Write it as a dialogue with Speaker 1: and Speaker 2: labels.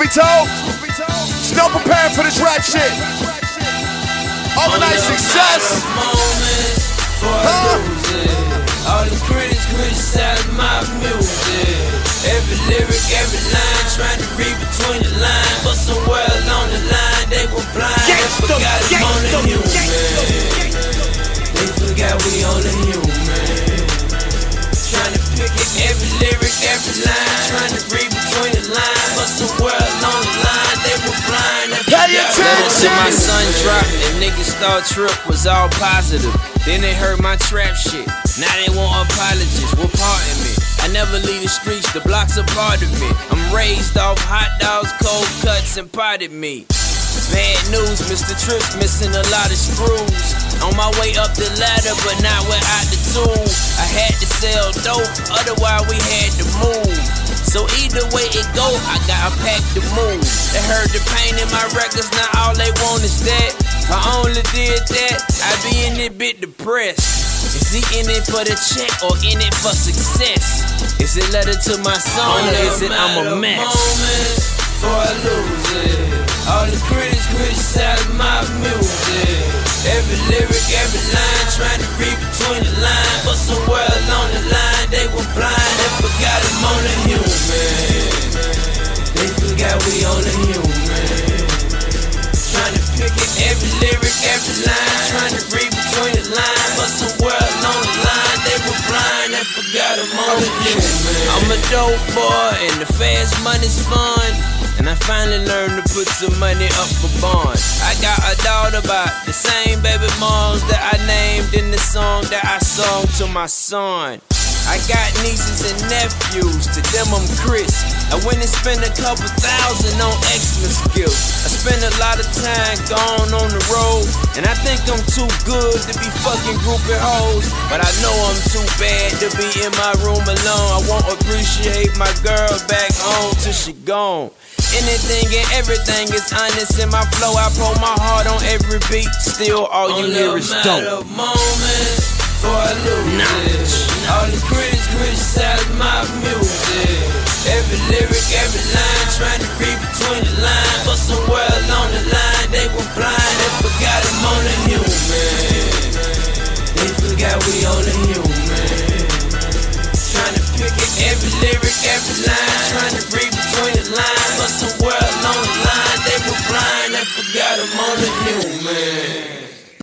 Speaker 1: told? Still preparing for this rap shit. Overnight success.
Speaker 2: All the critics criticize my music. Every lyric, every line, trying to read between the lines. But somewhere along the line, they were blind. They forgot I'm only human. They forgot we only human. Trying to pick it, every lyric, every line, trying to read between the lines. But somewhere along the line, they were blind.
Speaker 1: Pay attention.
Speaker 2: My son dropped and niggas thought Trip was all positive. Then they heard my trap shit. Now they want apologies. Well, pardon me. I never leave the streets. The block's a part of me. I'm raised off hot dogs, cold cuts, and potted meat. Bad news, Mr. Trip's missing a lot of screws. On my way up the ladder, but not without the tool. I had to sell dope, otherwise we had to move. So either way it go, I got a pack to move. They heard the pain in my records, now all they want is that. If I only did that, I'd be in it bit depressed. Is he in it for the check or in it for success? Is it letter to my song or is it I'm a mess? Before I lose it, all the critics criticize my music. Every lyric, every line, trying to read between the lines. But somewhere along the line, they were blind. They forgot I'm only human. They forgot we only human. Trying to pick it, every lyric, every line, trying to read between the lines. But somewhere along the line, they were blind. They forgot I'm only human. I'm a dope boy and the fast money's fun. And I finally learned to put some money up for bond. I got a daughter by the same baby moms that I named in the song that I sung to my son. I got nieces and nephews, to them I'm Chris. I went and spent a couple thousand on Xmas gifts. I spent a lot of time gone on the road, and I think I'm too good to be fucking groupie hoes. But I know I'm too bad to be in my room alone. I won't appreciate my girl back home till she gone. Anything and everything is honest in my flow. I pour my heart on every beat. Still all you hear is dope. Before I lose it, all the critics criticize my music. Every lyric, every line, trying to read between the lines. But somewhere along the line, they were blind. They forgot I'm only human. They forgot we only human. Trying to pick it, every lyric, every line, trying to read between the lines. But somewhere along the line, they were blind. They forgot I'm only human.